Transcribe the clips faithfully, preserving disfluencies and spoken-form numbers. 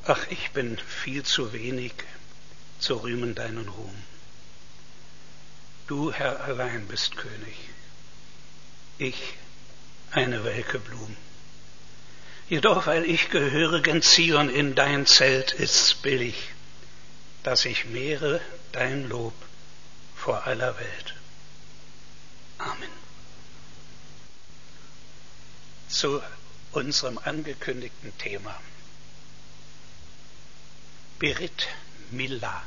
Ach, ich bin viel zu wenig zu rühmen deinen Ruhm. Du, Herr, allein bist König. Ich, eine welke Blum. Jedoch, weil ich gehöre gen Zion in dein Zelt, ist's billig, dass ich mehre dein Lob vor aller Welt. Amen. Zu unserem angekündigten Thema. Berit Mila,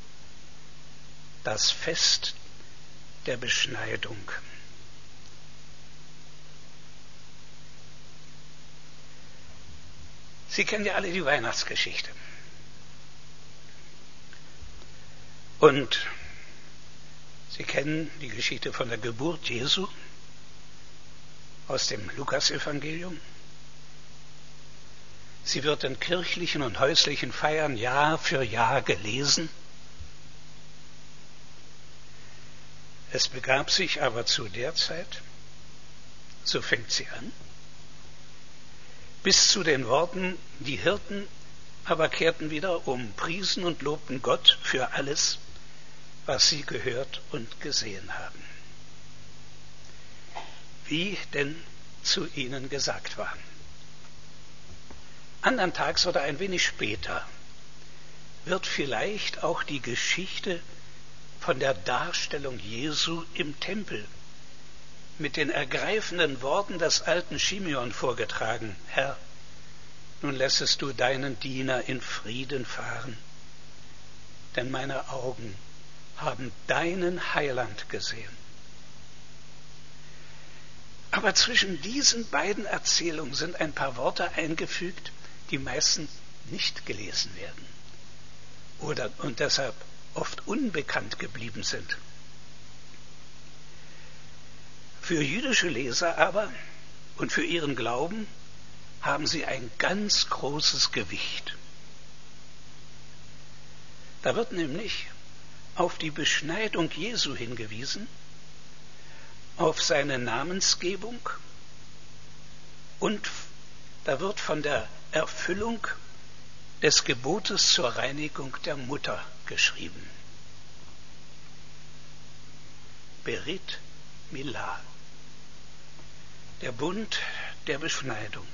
das Fest der Beschneidung. Sie kennen ja alle die Weihnachtsgeschichte. Und Sie kennen die Geschichte von der Geburt Jesu aus dem Lukasevangelium. Sie wird in kirchlichen und häuslichen Feiern Jahr für Jahr gelesen. Es begab sich aber zu der Zeit, so fängt sie an, bis zu den Worten, die Hirten aber kehrten wieder um, priesen und lobten Gott für alles, was sie gehört und gesehen haben. Wie denn zu ihnen gesagt war. Andern Tags oder ein wenig später wird vielleicht auch die Geschichte von der Darstellung Jesu im Tempel mit den ergreifenden Worten des alten Schimeon vorgetragen. Herr, nun lässest du deinen Diener in Frieden fahren, denn meine Augen haben deinen Heiland gesehen. Aber zwischen diesen beiden Erzählungen sind ein paar Worte eingefügt, die meistens nicht gelesen werden oder und deshalb oft unbekannt geblieben sind. Für jüdische Leser aber und für ihren Glauben haben sie ein ganz großes Gewicht. Da wird nämlich auf die Beschneidung Jesu hingewiesen, auf seine Namensgebung und da wird von der Erfüllung des Gebotes zur Reinigung der Mutter geschrieben. Berit Mila, der Bund der Beschneidung.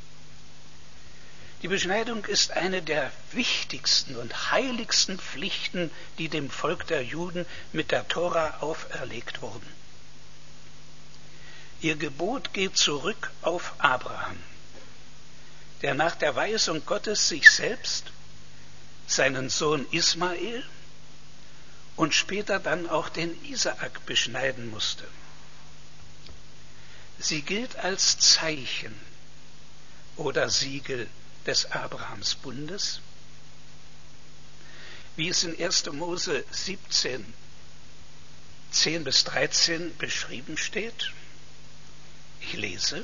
Die Beschneidung ist eine der wichtigsten und heiligsten Pflichten, die dem Volk der Juden mit der Tora auferlegt wurden. Ihr Gebot geht zurück auf Abraham, der nach der Weisung Gottes sich selbst, seinen Sohn Ismael und später dann auch den Isaak beschneiden musste. Sie gilt als Zeichen oder Siegel des Abrahamsbundes, wie es in erster Mose siebzehn, zehn bis dreizehn beschrieben steht. Ich lese: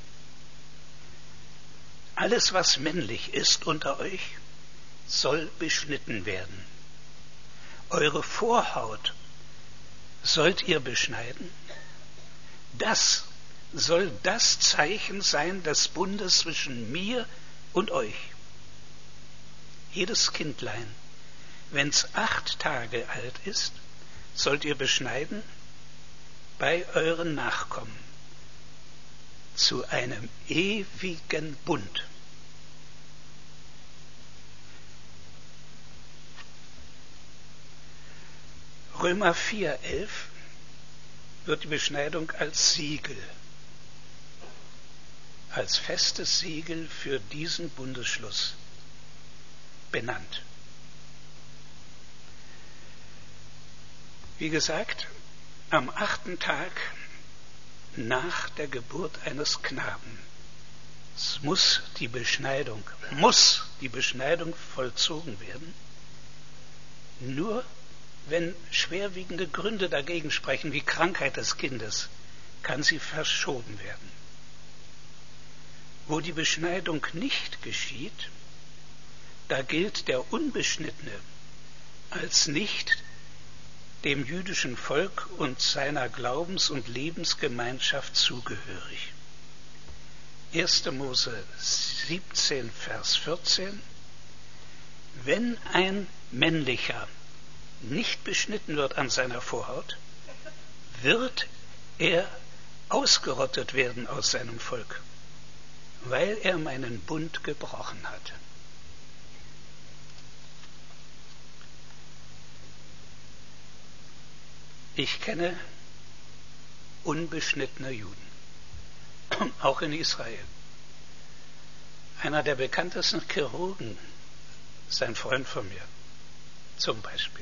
Alles, was männlich ist unter euch, soll beschnitten werden. Eure Vorhaut sollt ihr beschneiden. Das soll das Zeichen sein des Bundes zwischen mir und euch. Jedes Kindlein, wenn's acht Tage alt ist, sollt ihr beschneiden bei euren Nachkommen zu einem ewigen Bund. Römer vier, elf wird die Beschneidung als Siegel, als festes Siegel für diesen Bundesschluss benannt. Wie gesagt, am achten Tag nach der Geburt eines Knaben es muss die Beschneidung, muss die Beschneidung vollzogen werden, nur wenn schwerwiegende Gründe dagegen sprechen, wie Krankheit des Kindes, kann sie verschoben werden. Wo die Beschneidung nicht geschieht, da gilt der Unbeschnittene als nicht dem jüdischen Volk und seiner Glaubens- und Lebensgemeinschaft zugehörig. erster Mose siebzehn, Vers vierzehn, wenn ein männlicher nicht beschnitten wird an seiner Vorhaut, wird er ausgerottet werden aus seinem Volk, weil er meinen Bund gebrochen hat. Ich kenne unbeschnittene Juden, auch in Israel. Einer der bekanntesten Chirurgen ist ein Freund von mir, zum Beispiel.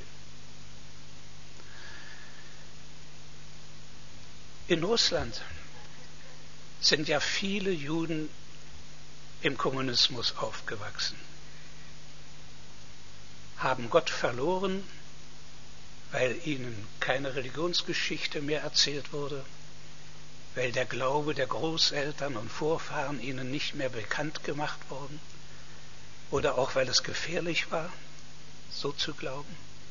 In Russland sind ja viele Juden im Kommunismus aufgewachsen, haben Gott verloren, weil ihnen keine Religionsgeschichte mehr erzählt wurde, weil der Glaube der Großeltern und Vorfahren ihnen nicht mehr bekannt gemacht worden, oder auch weil es gefährlich war, so zu glauben.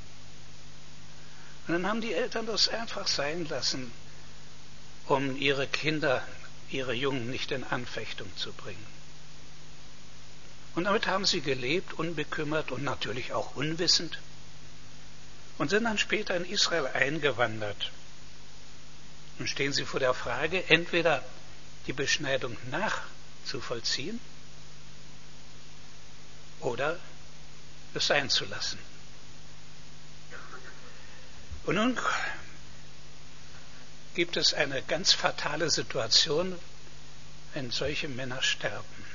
Und dann haben die Eltern das einfach sein lassen, um ihre Kinder, ihre Jungen nicht in Anfechtung zu bringen. Und damit haben sie gelebt, unbekümmert und natürlich auch unwissend, und sind dann später in Israel eingewandert. Nun stehen sie vor der Frage, entweder die Beschneidung nachzuvollziehen oder es sein zu lassen. Und nun gibt es eine ganz fatale Situation, wenn solche Männer sterben.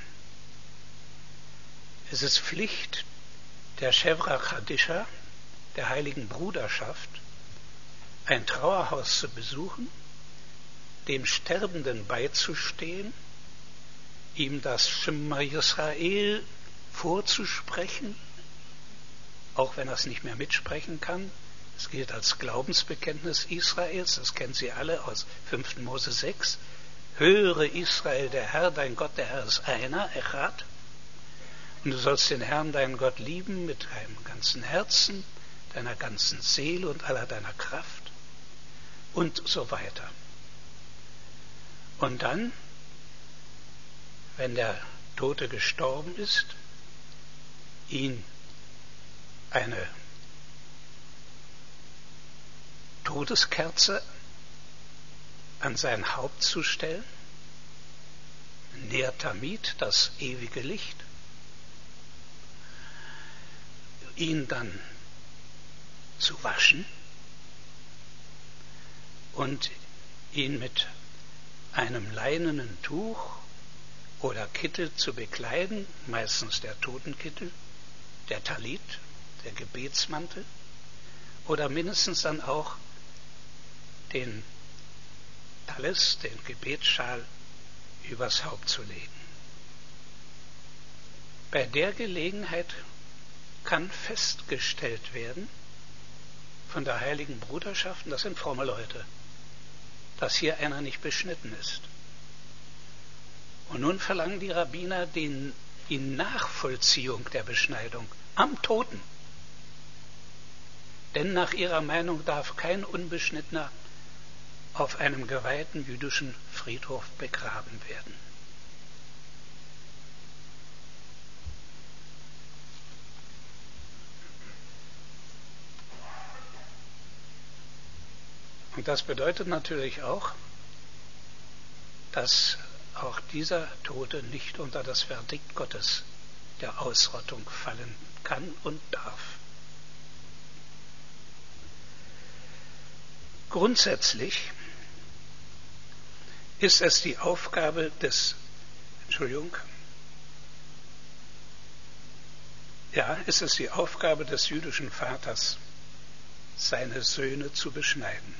Es ist Pflicht der Chevra Kadisha, der Heiligen Bruderschaft, ein Trauerhaus zu besuchen, dem Sterbenden beizustehen, ihm das Shema Yisrael vorzusprechen, auch wenn er es nicht mehr mitsprechen kann. Es gilt als Glaubensbekenntnis Israels, das kennen Sie alle aus fünften Mose sechs. Höre Israel, der Herr, dein Gott, der Herr ist einer, Echad. Und du sollst den Herrn, deinen Gott, lieben mit deinem ganzen Herzen, deiner ganzen Seele und aller deiner Kraft und so weiter. Und dann, wenn der Tote gestorben ist, ihn eine Todeskerze an sein Haupt zu stellen, Ner Tamid, das ewige Licht, ihn dann zu waschen und ihn mit einem leinenen Tuch oder Kittel zu bekleiden, meistens der Totenkittel, der Talit, der Gebetsmantel, oder mindestens dann auch den Talis, den Gebetsschal, übers Haupt zu legen. Bei der Gelegenheit kann festgestellt werden von der Heiligen Bruderschaft, und das sind fromme Leute, dass hier einer nicht beschnitten ist. Und nun verlangen die Rabbiner den, die Nachvollziehung der Beschneidung am Toten. Denn nach ihrer Meinung darf kein Unbeschnittener auf einem geweihten jüdischen Friedhof begraben werden. Und das bedeutet natürlich auch, dass auch dieser Tote nicht unter das Verdikt Gottes der Ausrottung fallen kann und darf. Grundsätzlich ist es die Aufgabe des, Entschuldigung, ja, ist es die Aufgabe des jüdischen Vaters, seine Söhne zu beschneiden.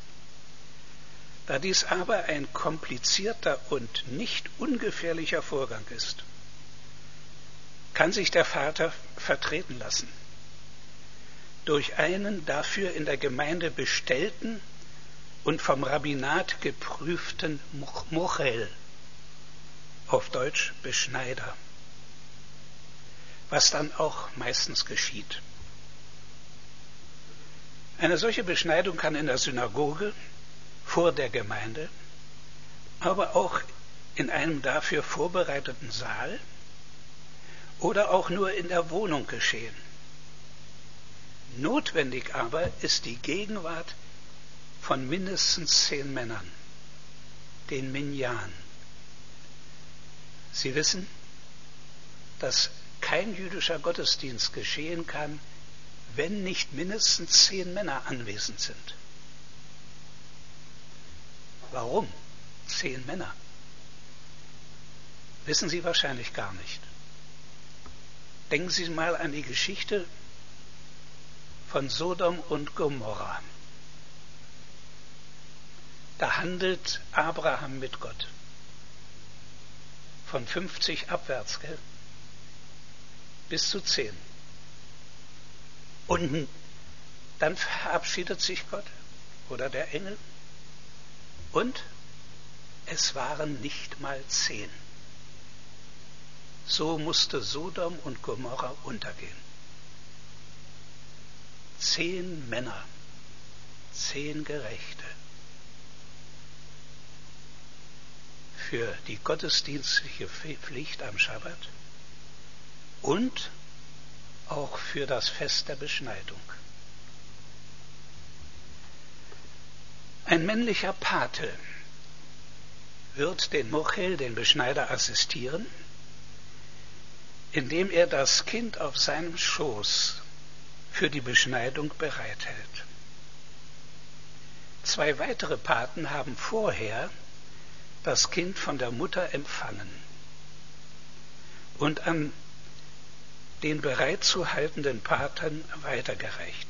Da dies aber ein komplizierter und nicht ungefährlicher Vorgang ist, kann sich der Vater vertreten lassen durch einen dafür in der Gemeinde bestellten und vom Rabbinat geprüften Mochel, auf Deutsch Beschneider, was dann auch meistens geschieht. Eine solche Beschneidung kann in der Synagoge, vor der Gemeinde, aber auch in einem dafür vorbereiteten Saal oder auch nur in der Wohnung geschehen. Notwendig aber ist die Gegenwart von mindestens zehn Männern, den Minyan. Sie wissen, dass kein jüdischer Gottesdienst geschehen kann, wenn nicht mindestens zehn Männer anwesend sind. Warum zehn Männer? Wissen Sie wahrscheinlich gar nicht. Denken Sie mal an die Geschichte von Sodom und Gomorra. Da handelt Abraham mit Gott. Von fünfzig abwärts, gell? Bis zu zehn. Und dann verabschiedet sich Gott oder der Engel und es waren nicht mal zehn. So musste Sodom und Gomorra untergehen. Zehn Männer, zehn Gerechte. Für die gottesdienstliche Pflicht am Schabbat und auch für das Fest der Beschneidung. Ein männlicher Pate wird den Mochel, den Beschneider, assistieren, indem er das Kind auf seinem Schoß für die Beschneidung bereithält. Zwei weitere Paten haben vorher das Kind von der Mutter empfangen und an den bereitzuhaltenden Paten weitergereicht.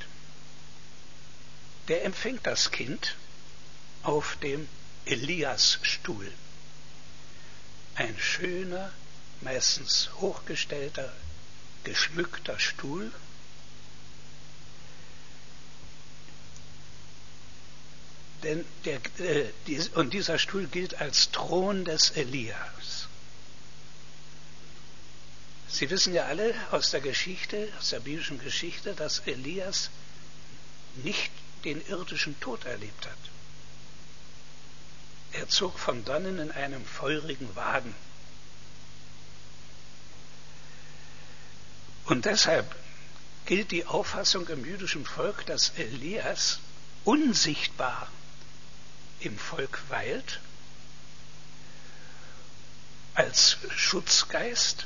Der empfängt das Kind auf dem Eliasstuhl. Ein schöner, meistens hochgestellter, geschmückter Stuhl. Denn der, äh, dies, und dieser Stuhl gilt als Thron des Elias. Sie wissen ja alle aus der Geschichte, aus der biblischen Geschichte, dass Elias nicht den irdischen Tod erlebt hat. Er zog von dannen in einem feurigen Wagen. Und deshalb gilt die Auffassung im jüdischen Volk, dass Elias unsichtbar im Volk weilt, als Schutzgeist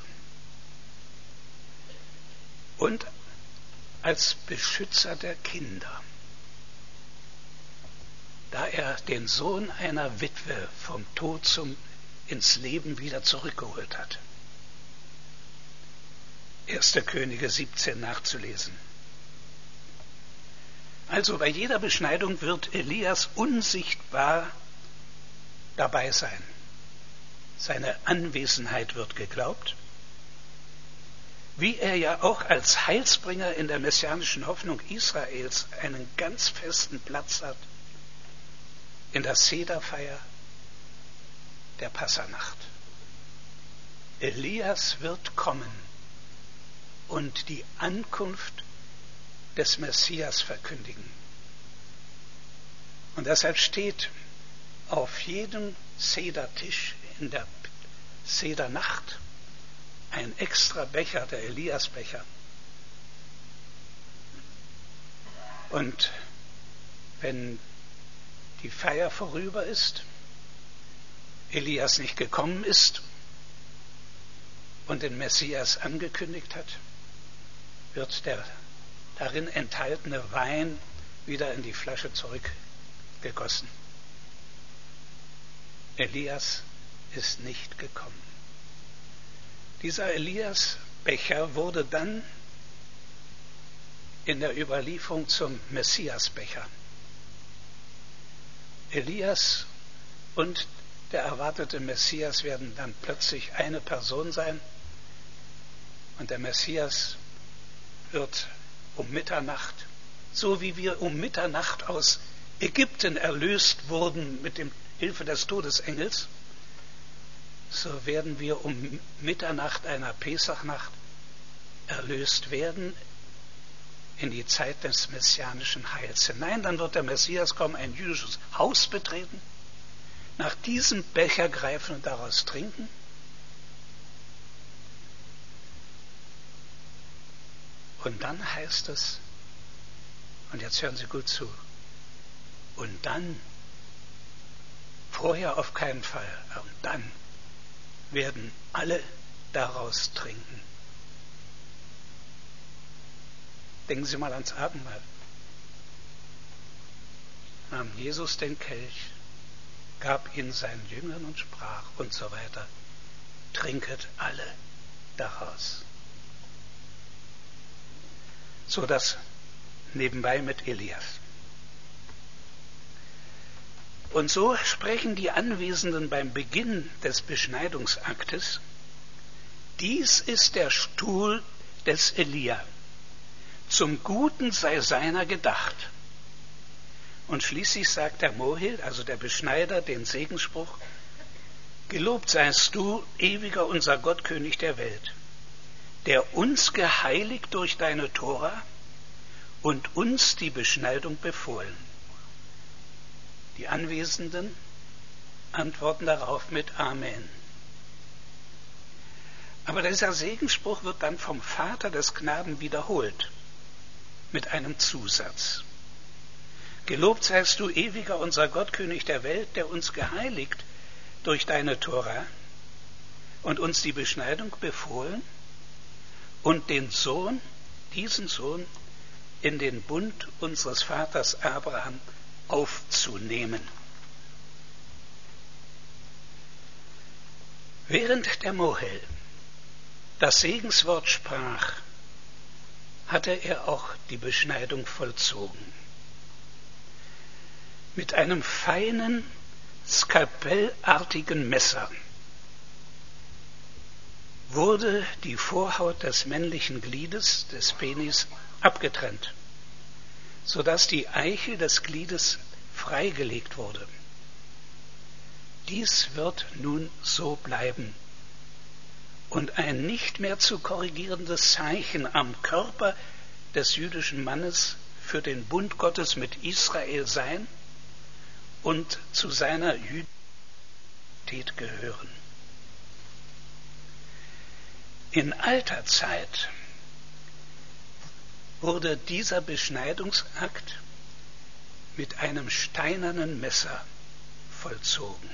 und als Beschützer der Kinder, da er den Sohn einer Witwe vom Tod zum, ins Leben wieder zurückgeholt hat. erster Könige siebzehn nachzulesen. Also bei jeder Beschneidung wird Elias unsichtbar dabei sein. Seine Anwesenheit wird geglaubt, wie er ja auch als Heilsbringer in der messianischen Hoffnung Israels einen ganz festen Platz hat in der Sederfeier der Passanacht. Elias wird kommen und die Ankunft des Messias verkündigen. Und deshalb steht auf jedem Sedertisch in der Sedernacht ein extra Becher, der Eliasbecher. Und wenn die Feier vorüber ist, Elias nicht gekommen ist und den Messias angekündigt hat, wird der darin enthaltene Wein wieder in die Flasche zurückgegossen. Elias ist nicht gekommen. Dieser Eliasbecher wurde dann in der Überlieferung zum Messiasbecher. Elias und der erwartete Messias werden dann plötzlich eine Person sein und der Messias wird um Mitternacht, so wie wir um Mitternacht aus Ägypten erlöst wurden mit der Hilfe des Todesengels, so werden wir um Mitternacht einer Pesachnacht erlöst werden in die Zeit des messianischen Heils hinein. Dann wird der Messias kommen, ein jüdisches Haus betreten, nach diesem Becher greifen und daraus trinken. Und dann heißt es, und jetzt hören Sie gut zu, und dann, vorher auf keinen Fall, und dann werden alle daraus trinken. Denken Sie mal ans Abendmahl. Nahm Jesus den Kelch, gab ihn seinen Jüngern und sprach und so weiter, trinket alle daraus. So das nebenbei mit Elias. Und so sprechen die Anwesenden beim Beginn des Beschneidungsaktes, dies ist der Stuhl des Elia, zum Guten sei seiner gedacht. Und schließlich sagt der Mohel, also der Beschneider, den Segensspruch, gelobt seist du, ewiger unser Gott, König der Welt, der uns geheiligt durch deine Tora und uns die Beschneidung befohlen. Die Anwesenden antworten darauf mit Amen. Aber dieser Segensspruch wird dann vom Vater des Knaben wiederholt, mit einem Zusatz. Gelobt seist du, ewiger unser Gott, König der Welt, der uns geheiligt durch deine Tora und uns die Beschneidung befohlen und den Sohn, diesen Sohn, in den Bund unseres Vaters Abraham aufzunehmen. Während der Mohel das Segenswort sprach, hatte er auch die Beschneidung vollzogen. Mit einem feinen, skalpellartigen Messer wurde die Vorhaut des männlichen Gliedes, des Penis, abgetrennt, sodass die Eichel des Gliedes freigelegt wurde. Dies wird nun so bleiben und ein nicht mehr zu korrigierendes Zeichen am Körper des jüdischen Mannes für den Bund Gottes mit Israel sein und zu seiner Jüdität gehören. In alter Zeit wurde dieser Beschneidungsakt mit einem steinernen Messer vollzogen.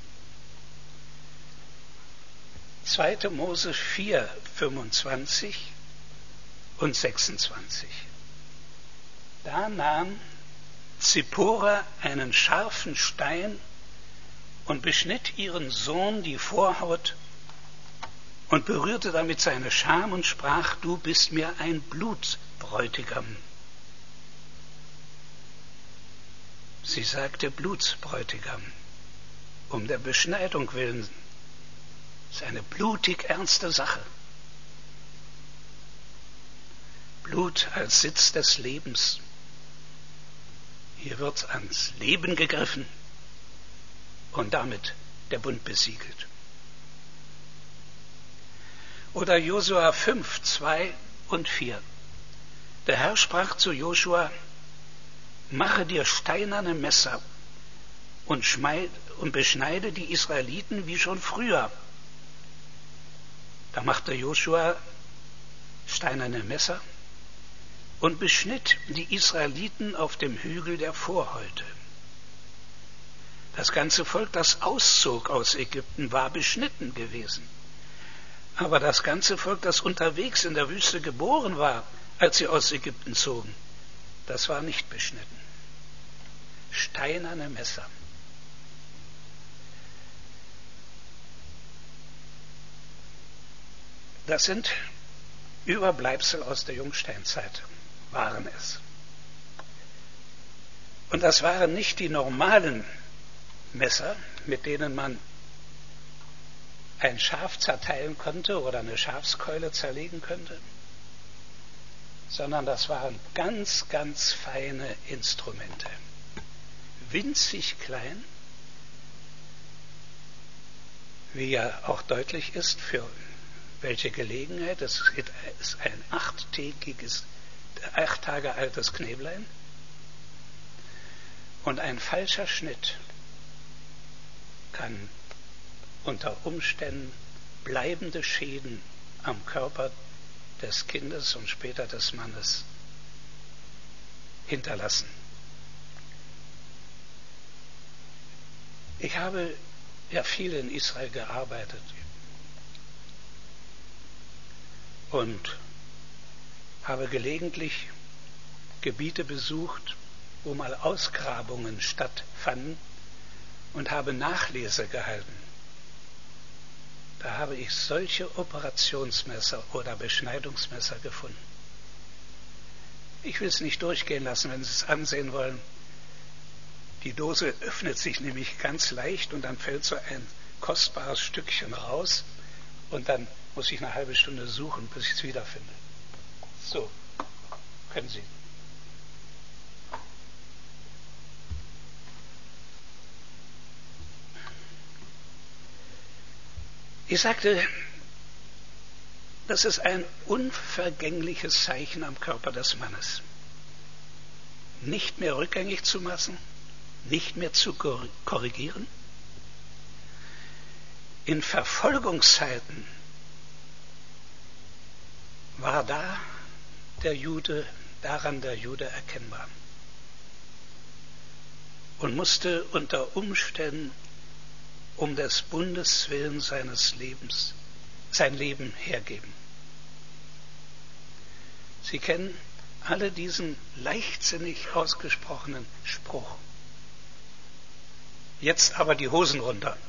zweiter Mose vier, fünfundzwanzig und sechsundzwanzig. Da nahm Zippora einen scharfen Stein und beschnitt ihren Sohn die Vorhaut und berührte damit seine Scham und sprach, du bist mir ein Blutsbräutigam. Sie sagte Blutsbräutigam, um der Beschneidung willen. Das ist eine blutig ernste Sache. Blut als Sitz des Lebens. Hier wird ans Leben gegriffen und damit der Bund besiegelt. Oder Josua fünf, zwei und vier. Der Herr sprach zu Josua, mache dir steinerne Messer und, schmeid, und beschneide die Israeliten wie schon früher. Da machte Josua steinerne Messer und beschnitt die Israeliten auf dem Hügel der Vorhäute. Das ganze Volk, das auszog aus Ägypten, war beschnitten gewesen. Aber das ganze Volk, das unterwegs in der Wüste geboren war, als sie aus Ägypten zogen, das war nicht beschnitten. Steinerne Messer. Das sind Überbleibsel aus der Jungsteinzeit, waren es. Und das waren nicht die normalen Messer, mit denen man ein Schaf zerteilen konnte oder eine Schafskeule zerlegen könnte, sondern das waren ganz, ganz feine Instrumente. Winzig klein, wie ja auch deutlich ist, für welche Gelegenheit. Es ist ein achttägiges, acht Tage altes Knäblein. Und ein falscher Schnitt kann unter Umständen bleibende Schäden am Körper des Kindes und später des Mannes hinterlassen. Ich habe ja viel in Israel gearbeitet und habe gelegentlich Gebiete besucht, wo mal Ausgrabungen stattfanden und habe Nachlese gehalten. Da habe ich solche Operationsmesser oder Beschneidungsmesser gefunden. Ich will es nicht durchgehen lassen, wenn Sie es ansehen wollen. Die Dose öffnet sich nämlich ganz leicht und dann fällt so ein kostbares Stückchen raus und dann muss ich eine halbe Stunde suchen, bis ich es wiederfinde. So, können Sie. Ich sagte, das ist ein unvergängliches Zeichen am Körper des Mannes. Nicht mehr rückgängig zu machen, nicht mehr zu korrigieren. In Verfolgungszeiten war da der Jude, daran der Jude erkennbar und musste unter Umständen um des Bundes willen seines Lebens sein Leben hergeben. Sie kennen alle diesen leichtsinnig ausgesprochenen Spruch. Jetzt aber die Hosen runter.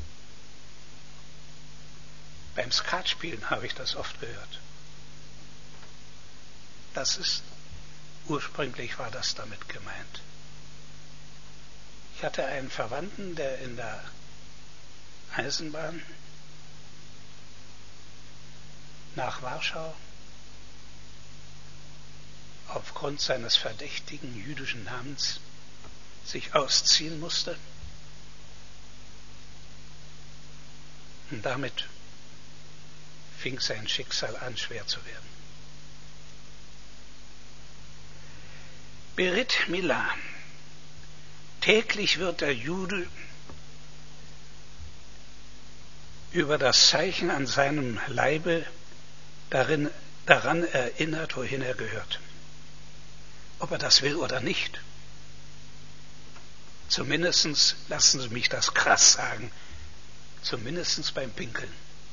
Beim Skatspielen habe ich das oft gehört. Das ist, ursprünglich war das damit gemeint. Ich hatte einen Verwandten, der in der Eisenbahn nach Warschau aufgrund seines verdächtigen jüdischen Namens sich ausziehen musste. Und damit fing sein Schicksal an, schwer zu werden. Berit Mila. Täglich wird der Jude über das Zeichen an seinem Leibe darin, daran erinnert, wohin er gehört. Ob er das will oder nicht. Zumindest, lassen Sie mich das krass sagen, zumindest beim Pinkeln.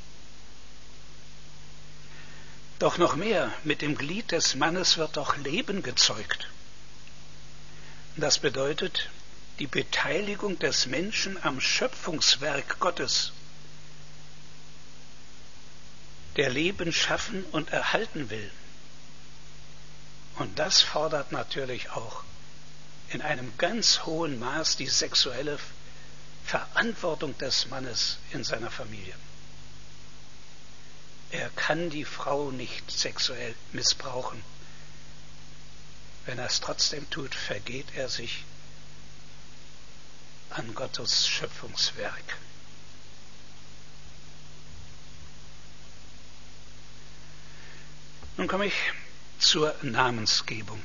Doch noch mehr, mit dem Glied des Mannes wird doch Leben gezeugt. Das bedeutet die Beteiligung des Menschen am Schöpfungswerk Gottes, der Leben schaffen und erhalten will. Und das fordert natürlich auch in einem ganz hohen Maß die sexuelle Verantwortung des Mannes in seiner Familie. Er kann die Frau nicht sexuell missbrauchen. Wenn er es trotzdem tut, vergeht er sich an Gottes Schöpfungswerk. Nun komme ich zur Namensgebung.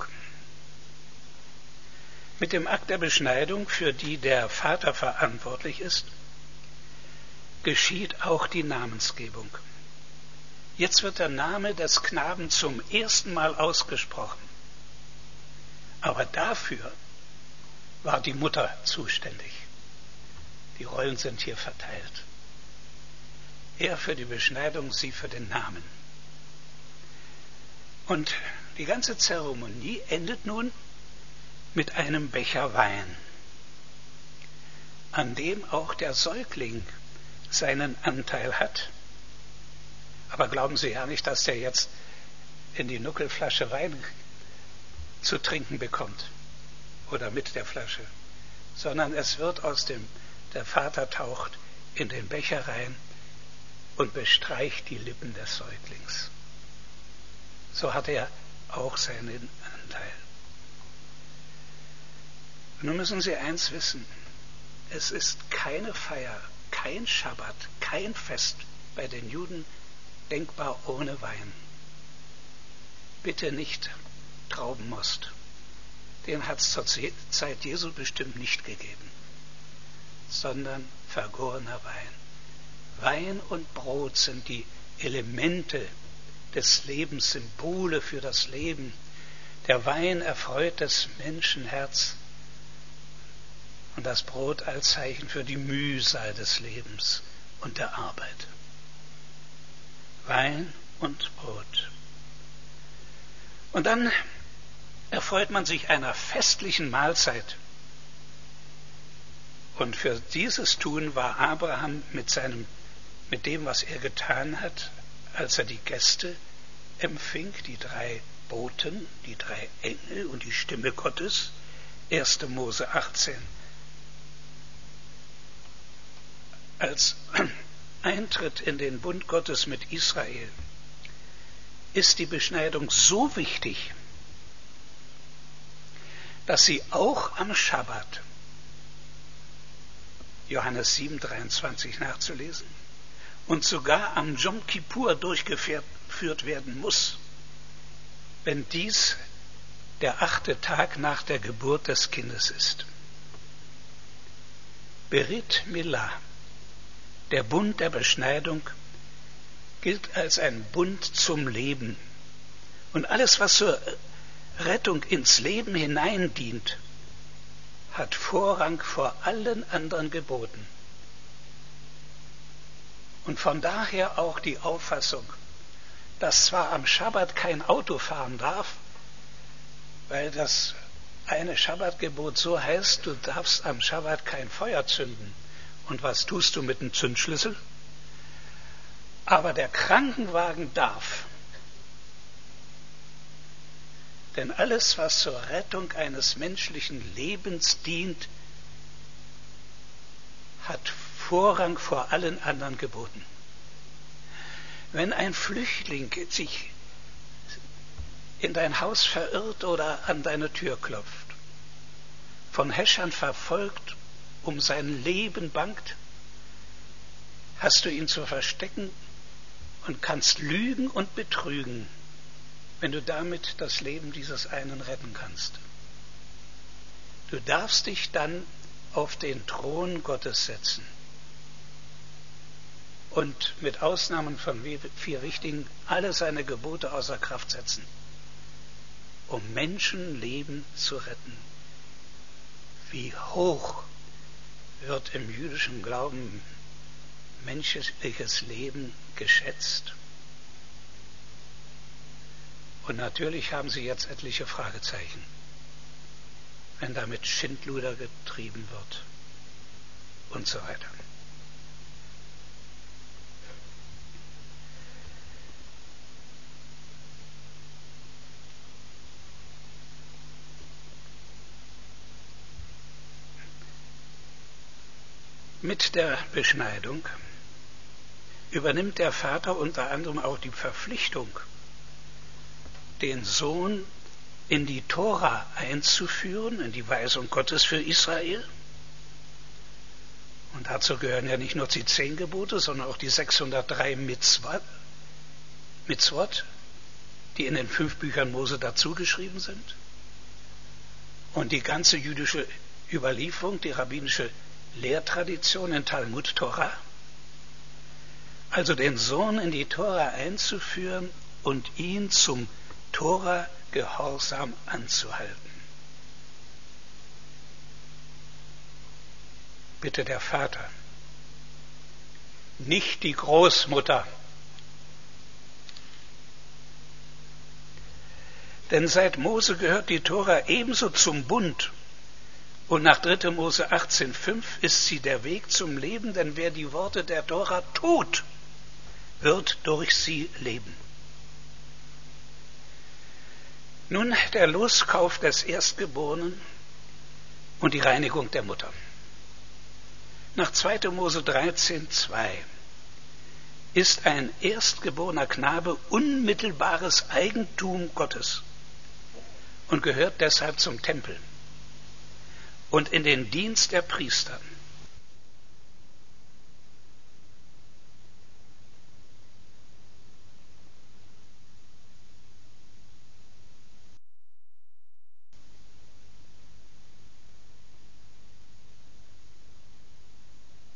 Mit dem Akt der Beschneidung, für die der Vater verantwortlich ist, geschieht auch die Namensgebung. Jetzt wird der Name des Knaben zum ersten Mal ausgesprochen. Aber dafür war die Mutter zuständig. Die Rollen sind hier verteilt. Er für die Beschneidung, sie für den Namen. Und die ganze Zeremonie endet nun mit einem Becher Wein, an dem auch der Säugling seinen Anteil hat. Aber glauben Sie ja nicht, dass der jetzt in die Nuckelflasche Wein zu trinken bekommt oder mit der Flasche, sondern es wird aus dem, der Vater taucht in den Becher rein und bestreicht die Lippen des Säuglings. So hat er auch seinen Anteil. Nun müssen Sie eins wissen, es ist keine Feier, kein Schabbat, kein Fest bei den Juden denkbar ohne Wein. Bitte nicht Traubenmost. Den hat es zur Zeit Jesu bestimmt nicht gegeben, sondern vergorener Wein. Wein und Brot sind die Elemente des Lebens, Symbole für das Leben. Der Wein erfreut des Menschenherz und das Brot als Zeichen für die Mühsal des Lebens und der Arbeit. Wein und Brot. Und dann erfreut man sich einer festlichen Mahlzeit. Und für dieses Tun war Abraham mit seinem, mit dem, was er getan hat, als er die Gäste empfing, die drei Boten, die drei Engel und die Stimme Gottes, erster Mose achtzehn, als Eintritt in den Bund Gottes mit Israel, ist die Beschneidung so wichtig, dass sie auch am Schabbat, Johannes sieben, dreiundzwanzig nachzulesen, und sogar am Jom Kippur durchgeführt werden muss, wenn dies der achte Tag nach der Geburt des Kindes ist. Berit Milah, der Bund der Beschneidung, gilt als ein Bund zum Leben. Und alles, was zur Rettung ins Leben hinein dient, hat Vorrang vor allen anderen Geboten. Und von daher auch die Auffassung, dass zwar am Schabbat kein Auto fahren darf, weil das eine Schabbatgebot so heißt, du darfst am Schabbat kein Feuer zünden. Und was tust du mit dem Zündschlüssel? Aber der Krankenwagen darf. Denn alles, was zur Rettung eines menschlichen Lebens dient, hat Vorrang vor allen anderen Geboten. Wenn ein Flüchtling sich in dein Haus verirrt oder an deine Tür klopft, von Häschern verfolgt, um sein Leben bangt, hast du ihn zu verstecken und kannst lügen und betrügen, wenn du damit das Leben dieses einen retten kannst. Du darfst dich dann auf den Thron Gottes setzen und mit Ausnahmen von vier wichtigen alle seine Gebote außer Kraft setzen, um Menschenleben zu retten. Wie hoch wird im jüdischen Glauben menschliches Leben geschätzt? Und natürlich haben sie jetzt etliche Fragezeichen, wenn damit Schindluder getrieben wird und so weiter. Mit der Beschneidung übernimmt der Vater unter anderem auch die Verpflichtung, den Sohn in die Tora einzuführen, in die Weisung Gottes für Israel. Und dazu gehören ja nicht nur die zehn Gebote, sondern auch die sechshundertdrei Mitzvot, die in den fünf Büchern Mose dazugeschrieben sind. Und die ganze jüdische Überlieferung, die rabbinische Lehrtradition in Talmud Torah. Also den Sohn in die Tora einzuführen und ihn zum Tora-Gehorsam anzuhalten. Bitte der Vater, nicht die Großmutter. Denn seit Mose gehört die Tora ebenso zum Bund. Und nach dritter Mose achtzehn fünf ist sie der Weg zum Leben, denn wer die Worte der Tora tut, wird durch sie leben. Nun der Loskauf des Erstgeborenen und die Reinigung der Mutter. Nach zweiter Mose dreizehn zwei ist ein erstgeborener Knabe unmittelbares Eigentum Gottes und gehört deshalb zum Tempel und in den Dienst der Priester.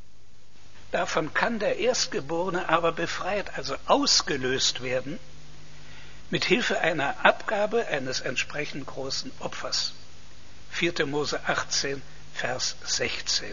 Davon kann der Erstgeborene aber befreit, also ausgelöst werden, mit Hilfe einer Abgabe eines entsprechend großen Opfers. vierte Mose achtzehn, Vers sechzehn.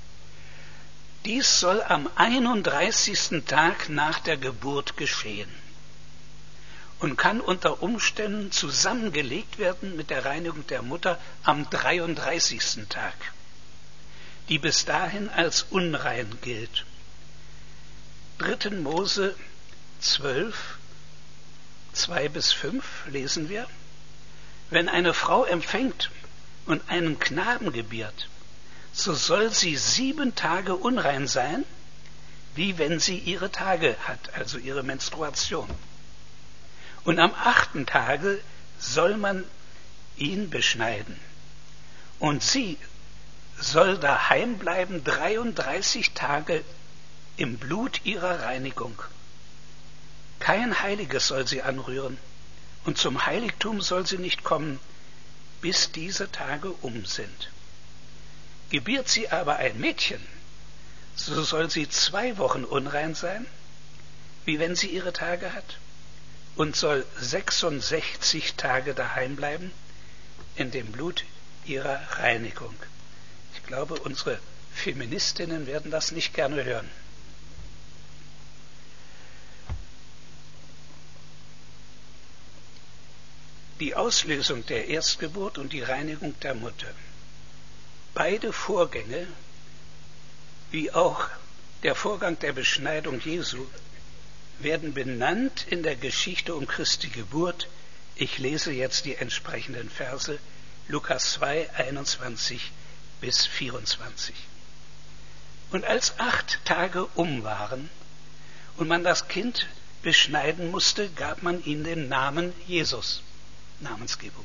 Dies soll am einunddreißigsten Tag nach der Geburt geschehen und kann unter Umständen zusammengelegt werden mit der Reinigung der Mutter am dreiunddreißigsten Tag, die bis dahin als unrein gilt. dritte Mose zwölf, zwei bis fünf lesen wir: Wenn eine Frau empfängt und einen Knaben gebiert, so soll sie sieben Tage unrein sein, wie wenn sie ihre Tage hat, also ihre Menstruation. Und am achten Tage soll man ihn beschneiden. Und sie soll daheim bleiben dreiunddreißig Tage im Blut ihrer Reinigung. Kein Heiliges soll sie anrühren, und zum Heiligtum soll sie nicht kommen, bis diese Tage um sind. Gebiert sie aber ein Mädchen, so soll sie zwei Wochen unrein sein, wie wenn sie ihre Tage hat, und soll sechsundsechzig Tage daheim bleiben in dem Blut ihrer Reinigung. Ich glaube, unsere Feministinnen werden das nicht gerne hören. Die Auslösung der Erstgeburt und die Reinigung der Mutter. Beide Vorgänge, wie auch der Vorgang der Beschneidung Jesu, werden benannt in der Geschichte um Christi Geburt. Ich lese jetzt die entsprechenden Verse, Lukas zwei, einundzwanzig bis vierundzwanzig. Und als acht Tage um waren und man das Kind beschneiden musste, gab man ihm den Namen Jesus, Namensgebung.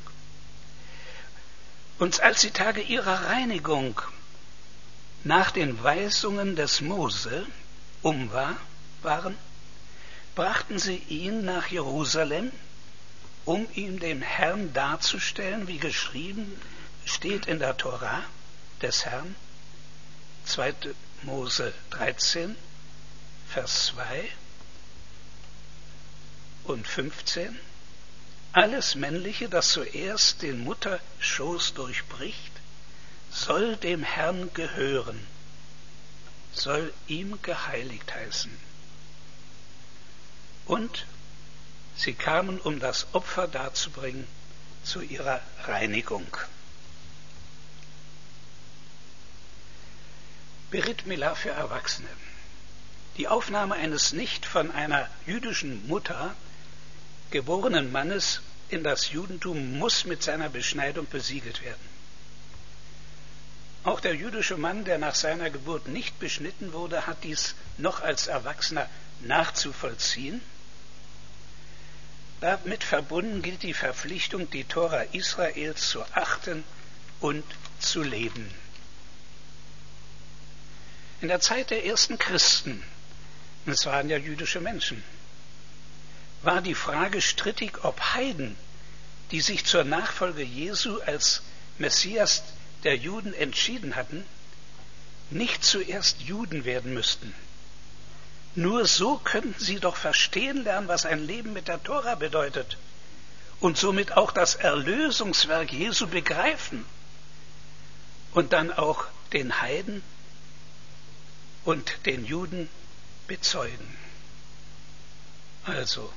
Und als die Tage ihrer Reinigung nach den Weisungen des Mose um war, waren, brachten sie ihn nach Jerusalem, um ihm den Herrn darzustellen, wie geschrieben steht in der Tora des Herrn, zweite Mose dreizehn, Vers zwei und fünfzehn. Alles Männliche, das zuerst den Mutterschoß durchbricht, soll dem Herrn gehören, soll ihm geheiligt heißen. Und sie kamen, um das Opfer darzubringen zu ihrer Reinigung. Brit Milah für Erwachsene. Die Aufnahme eines nicht von einer jüdischen Mutter geborenen Mannes in das Judentum muss mit seiner Beschneidung besiegelt werden. Auch der jüdische Mann, der nach seiner Geburt nicht beschnitten wurde, hat dies noch als Erwachsener nachzuvollziehen. Damit verbunden gilt die Verpflichtung, die Tora Israels zu achten und zu leben. In der Zeit der ersten Christen, und es waren ja jüdische Menschen, war die Frage strittig, ob Heiden, die sich zur Nachfolge Jesu als Messias der Juden entschieden hatten, nicht zuerst Juden werden müssten. Nur so könnten sie doch verstehen lernen, was ein Leben mit der Tora bedeutet und somit auch das Erlösungswerk Jesu begreifen und dann auch den Heiden und den Juden bezeugen. Also,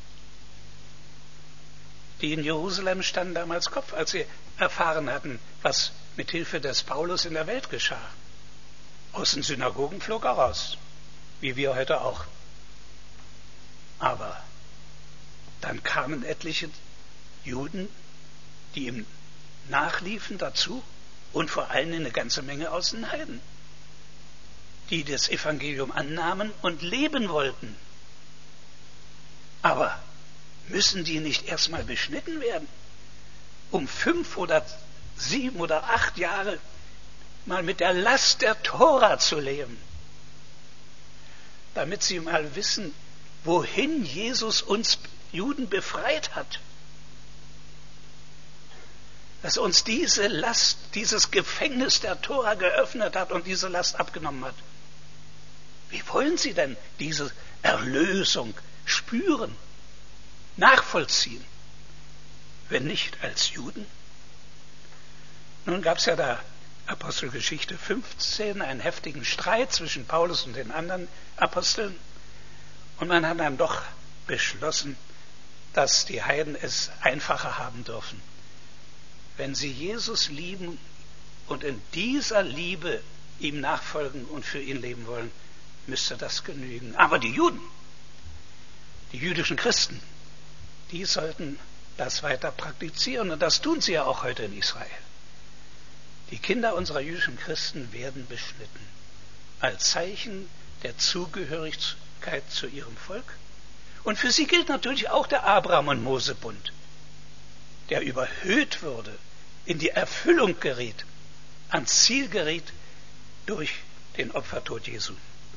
die in Jerusalem standen damals Kopf, als sie erfahren hatten, was mit Hilfe des Paulus in der Welt geschah. Aus den Synagogen flog er raus, wie wir heute auch. Aber dann kamen etliche Juden, die ihm nachliefen dazu und vor allem eine ganze Menge aus den Heiden, die das Evangelium annahmen und leben wollten. Aber müssen die nicht erstmal beschnitten werden, um fünf oder sieben oder acht Jahre mal mit der Last der Tora zu leben, damit sie mal wissen, wohin Jesus uns Juden befreit hat, dass uns diese Last, dieses Gefängnis der Tora geöffnet hat und diese Last abgenommen hat. Wie wollen sie denn diese Erlösung spüren? nachvollziehen, wenn nicht als Juden? Nun gab es ja da Apostelgeschichte fünfzehn, einen heftigen Streit zwischen Paulus und den anderen Aposteln. Und man hat dann doch beschlossen, dass die Heiden es einfacher haben dürfen. Wenn sie Jesus lieben und in dieser Liebe ihm nachfolgen und für ihn leben wollen, müsste das genügen. Aber die Juden, die jüdischen Christen, die sollten das weiter praktizieren. Und das tun sie ja auch heute in Israel. Die Kinder unserer jüdischen Christen werden beschnitten, als Zeichen der Zugehörigkeit zu ihrem Volk. Und für sie gilt natürlich auch der Abraham- und Mose-Bund, der überhöht wurde, in die Erfüllung geriet, ans Ziel geriet durch den Opfertod Jesu.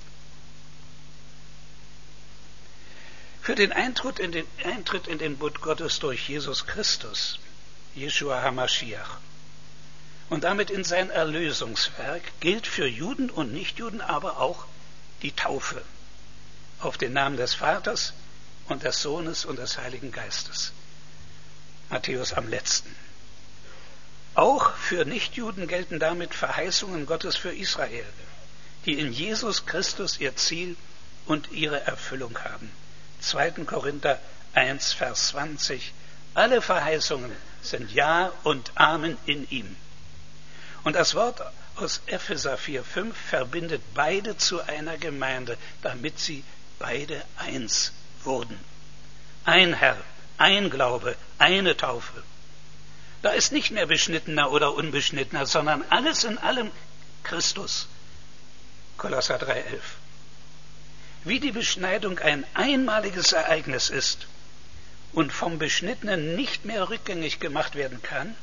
Für den Eintritt in den, Eintritt in den Bund Gottes durch Jesus Christus, Jeshua HaMashiach, und damit in sein Erlösungswerk gilt für Juden und Nichtjuden aber auch die Taufe auf den Namen des Vaters und des Sohnes und des Heiligen Geistes. Matthäus am letzten. Auch für Nichtjuden gelten damit Verheißungen Gottes für Israel, die in Jesus Christus ihr Ziel und ihre Erfüllung haben. zweiter Korinther eins, Vers zwanzig. Alle Verheißungen sind Ja und Amen in ihm. Und das Wort aus Epheser vier, fünf verbindet beide zu einer Gemeinde, damit sie beide eins wurden. Ein Herr, ein Glaube, eine Taufe. Da ist nicht mehr Beschnittener oder Unbeschnittener, sondern alles in allem Christus. Kolosser drei, elf. Wie die Beschneidung ein einmaliges Ereignis ist und vom Beschnittenen nicht mehr rückgängig gemacht werden kann,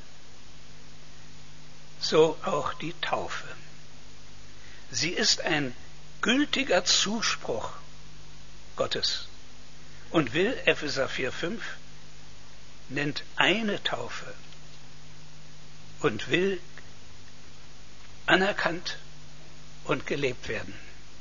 so auch die Taufe. Sie ist ein gültiger Zuspruch Gottes und will, Epheser vier, fünf, nennt eine Taufe und will anerkannt und gelebt werden.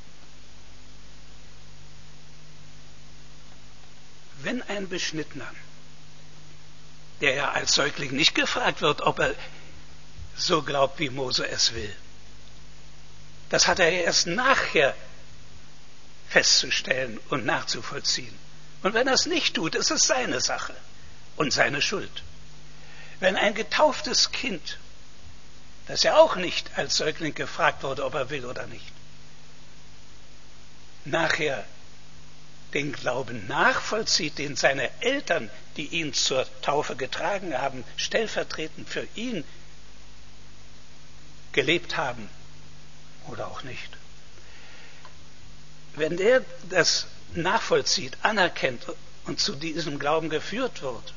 Wenn ein Beschnittener, der ja als Säugling nicht gefragt wird, ob er so glaubt, wie Mose es will. Das hat er erst nachher festzustellen und nachzuvollziehen. Und wenn er es nicht tut, ist es seine Sache und seine Schuld. Wenn ein getauftes Kind, das ja auch nicht als Säugling gefragt wurde, ob er will oder nicht, nachher den Glauben nachvollzieht, den seine Eltern, die ihn zur Taufe getragen haben, stellvertretend für ihn gelebt haben oder auch nicht. Wenn der das nachvollzieht, anerkennt und zu diesem Glauben geführt wird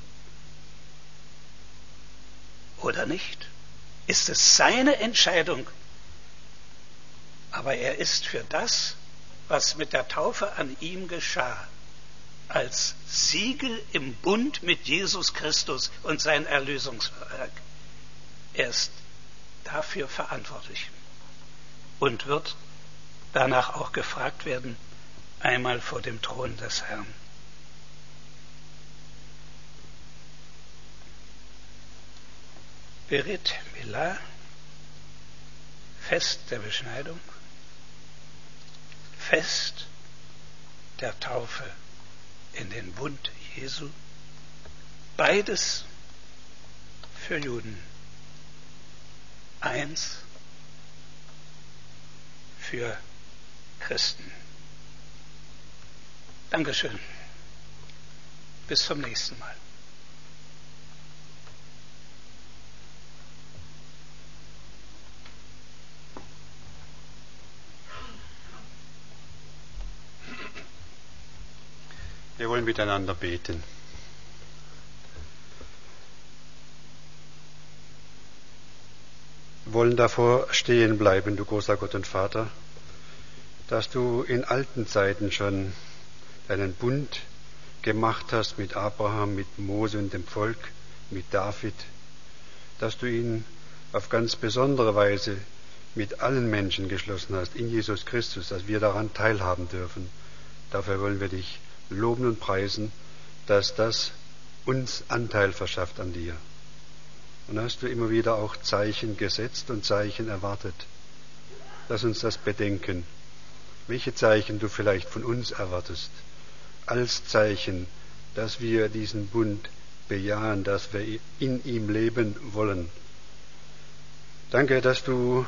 oder nicht, ist es seine Entscheidung. Aber er ist für das, was mit der Taufe an ihm geschah, als Siegel im Bund mit Jesus Christus und sein Erlösungswerk, er ist dafür verantwortlich und wird danach auch gefragt werden, einmal vor dem Thron des Herrn. Berit Milah, Fest der Beschneidung, Fest der Taufe in den Bund Jesu, beides für Juden. Eins für Christen. Dankeschön. Bis zum nächsten Mal. Wir wollen miteinander beten. Wir wollen davor stehen bleiben, du großer Gott und Vater, dass du in alten Zeiten schon deinen Bund gemacht hast mit Abraham, mit Mose und dem Volk, mit David, dass du ihn auf ganz besondere Weise mit allen Menschen geschlossen hast, in Jesus Christus, dass wir daran teilhaben dürfen. Dafür wollen wir dich loben und preisen, dass das uns Anteil verschafft an dir. Und hast du immer wieder auch Zeichen gesetzt und Zeichen erwartet. Lass uns das bedenken, welche Zeichen du vielleicht von uns erwartest, als Zeichen, dass wir diesen Bund bejahen, dass wir in ihm leben wollen. Danke, dass du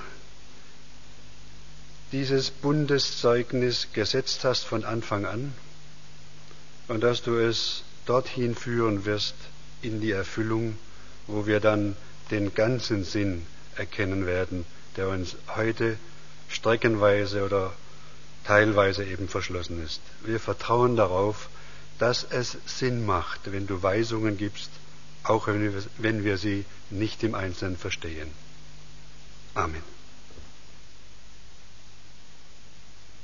dieses Bundeszeugnis gesetzt hast von Anfang an und dass du es dorthin führen wirst in die Erfüllung, wo wir dann den ganzen Sinn erkennen werden, der uns heute streckenweise oder teilweise eben verschlossen ist. Wir vertrauen darauf, dass es Sinn macht, wenn du Weisungen gibst, auch wenn wir sie nicht im Einzelnen verstehen. Amen.